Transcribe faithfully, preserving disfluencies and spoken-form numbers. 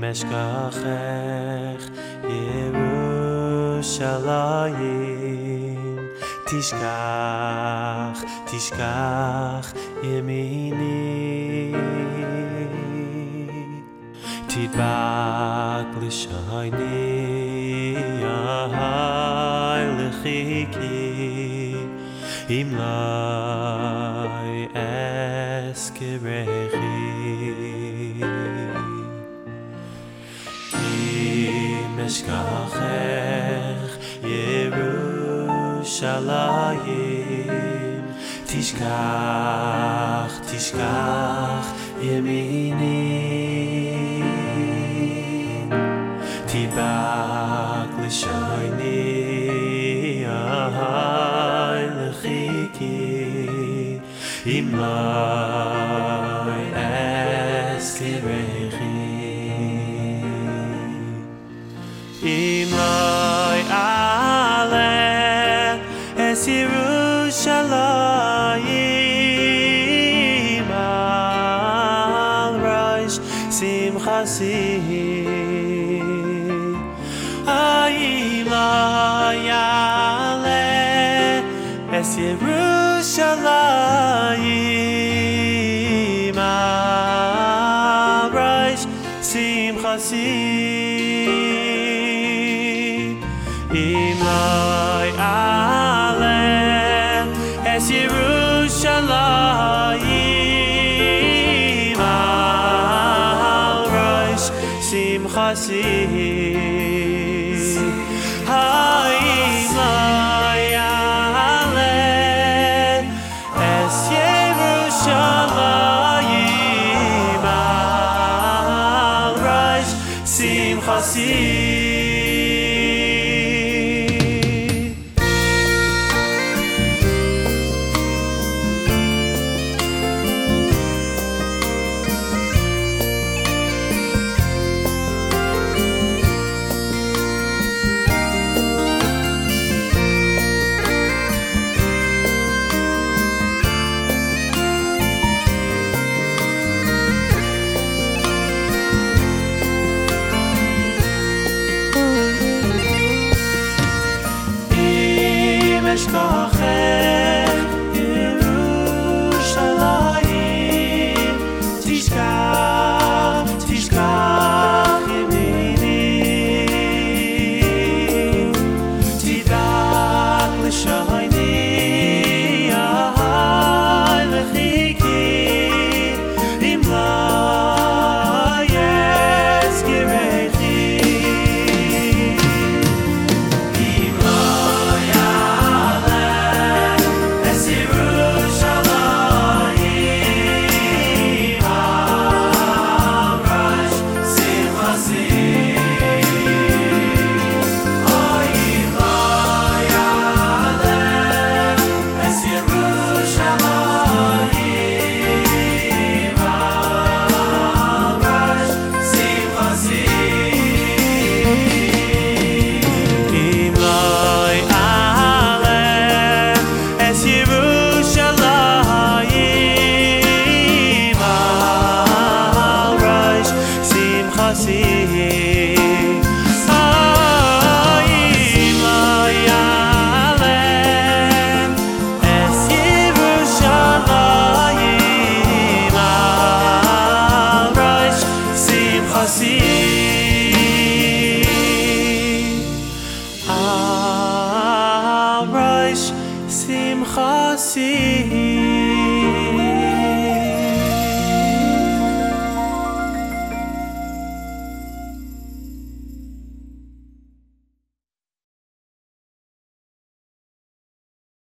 אשכחך ירושלים תשכח תשכח ימיני תדבק לשייני אהי לחיקי אם לא אזכרכי אם אשכחך ירושלים תשכח תשכח ימיני תדבק לשייני אהי לחיקי אם לא אזכרכי אם לא אעלה אס ירושלים על ראש שמחתי אם לא יעלה אס ירושלים על ראש שמחתי אם לא יעלה אס ירושלים על ראש שמחתי האם לא יעלה אס ירושלים על ראש שמחתי אשכחך ירושלים תשכח תשכח ימיני תדבק לשייני אהי לחיקי אם לא אזכרכי אם לא Simchasi